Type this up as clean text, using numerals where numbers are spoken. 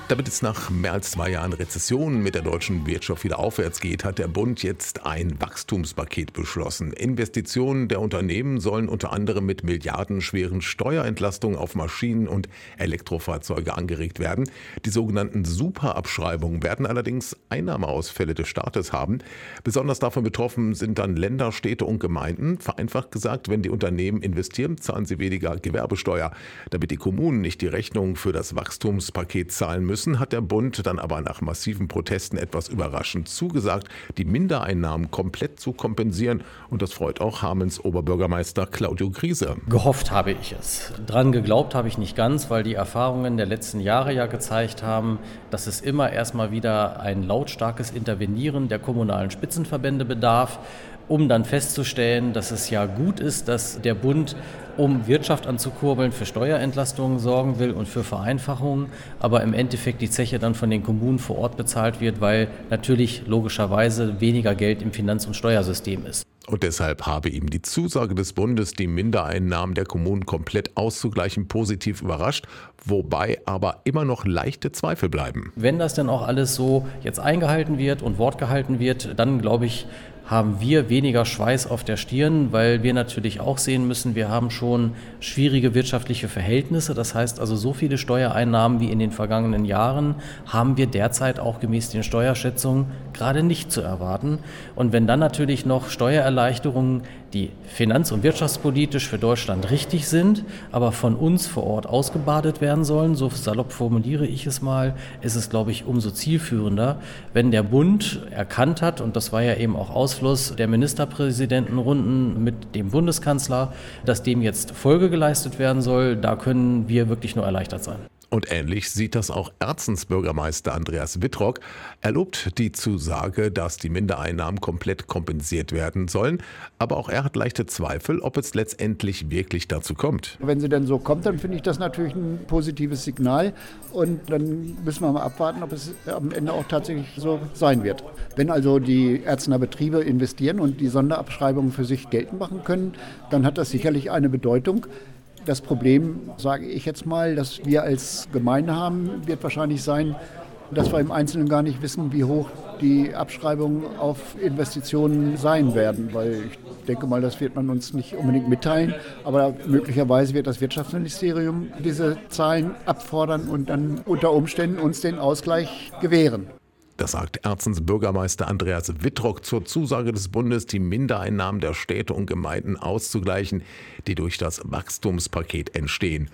Damit es nach mehr als 2 Jahren Rezession mit der deutschen Wirtschaft wieder aufwärts geht, hat der Bund jetzt ein Wachstumspaket beschlossen. Investitionen der Unternehmen sollen unter anderem mit milliardenschweren Steuerentlastungen auf Maschinen und Elektrofahrzeuge angeregt werden. Die sogenannten Superabschreibungen werden allerdings Einnahmeausfälle des Staates haben. Besonders davon betroffen sind dann Länder, Städte und Gemeinden. Vereinfacht gesagt, wenn die Unternehmen investieren, zahlen sie weniger Gewerbesteuer. Damit die Kommunen nicht die Rechnung für das Wachstumspaket zahlen müssen, hat der Bund dann aber nach massiven Protesten etwas überraschend zugesagt, die Mindereinnahmen komplett zu kompensieren. Und das freut auch Hamelns Oberbürgermeister Claudio Griese. Gehofft habe ich es. Dran geglaubt habe ich nicht ganz, weil die Erfahrungen der letzten Jahre ja gezeigt haben, dass es immer erstmal wieder ein lautstarkes Intervenieren der kommunalen Spitzenverbände bedarf, um dann festzustellen, dass es ja gut ist, dass der Bund, um Wirtschaft anzukurbeln, für Steuerentlastungen sorgen will und für Vereinfachungen, aber im Endeffekt die Zeche dann von den Kommunen vor Ort bezahlt wird, weil natürlich logischerweise weniger Geld im Finanz- und Steuersystem ist. Und deshalb habe ihm die Zusage des Bundes, die Mindereinnahmen der Kommunen komplett auszugleichen, positiv überrascht, wobei aber immer noch leichte Zweifel bleiben. Wenn das denn auch alles so jetzt eingehalten wird und Wort gehalten wird, dann glaube ich, haben wir weniger Schweiß auf der Stirn, weil wir natürlich auch sehen müssen, wir haben schon schwierige wirtschaftliche Verhältnisse. Das heißt also, so viele Steuereinnahmen wie in den vergangenen Jahren haben wir derzeit auch gemäß den Steuerschätzungen gerade nicht zu erwarten. Und wenn dann natürlich noch Steuererleichterungen, die finanz- und wirtschaftspolitisch für Deutschland richtig sind, aber von uns vor Ort ausgebadet werden sollen, so salopp formuliere ich es mal, ist es, glaube ich, umso zielführender, wenn der Bund erkannt hat, und das war ja eben auch Ausfluss der Ministerpräsidentenrunden mit dem Bundeskanzler, dass dem jetzt Folge geleistet werden soll, da können wir wirklich nur erleichtert sein. Und ähnlich sieht das auch Erzens Bürgermeister Andreas Wittrock. Er lobt die Zusage, dass die Mindereinnahmen komplett kompensiert werden sollen. Aber auch er hat leichte Zweifel, ob es letztendlich wirklich dazu kommt. Wenn sie denn so kommt, dann finde ich das natürlich ein positives Signal. Und dann müssen wir mal abwarten, ob es am Ende auch tatsächlich so sein wird. Wenn also die Erzener Betriebe investieren und die Sonderabschreibungen für sich geltend machen können, dann hat das sicherlich eine Bedeutung. Das Problem, sage ich jetzt mal, das wir als Gemeinde haben, wird wahrscheinlich sein, dass wir im Einzelnen gar nicht wissen, wie hoch die Abschreibungen auf Investitionen sein werden. Weil ich denke mal, das wird man uns nicht unbedingt mitteilen. Aber möglicherweise wird das Wirtschaftsministerium diese Zahlen abfordern und dann unter Umständen uns den Ausgleich gewähren. Das sagt Erzens Bürgermeister Andreas Wittrock zur Zusage des Bundes, die Mindereinnahmen der Städte und Gemeinden auszugleichen, die durch das Wachstumspaket entstehen.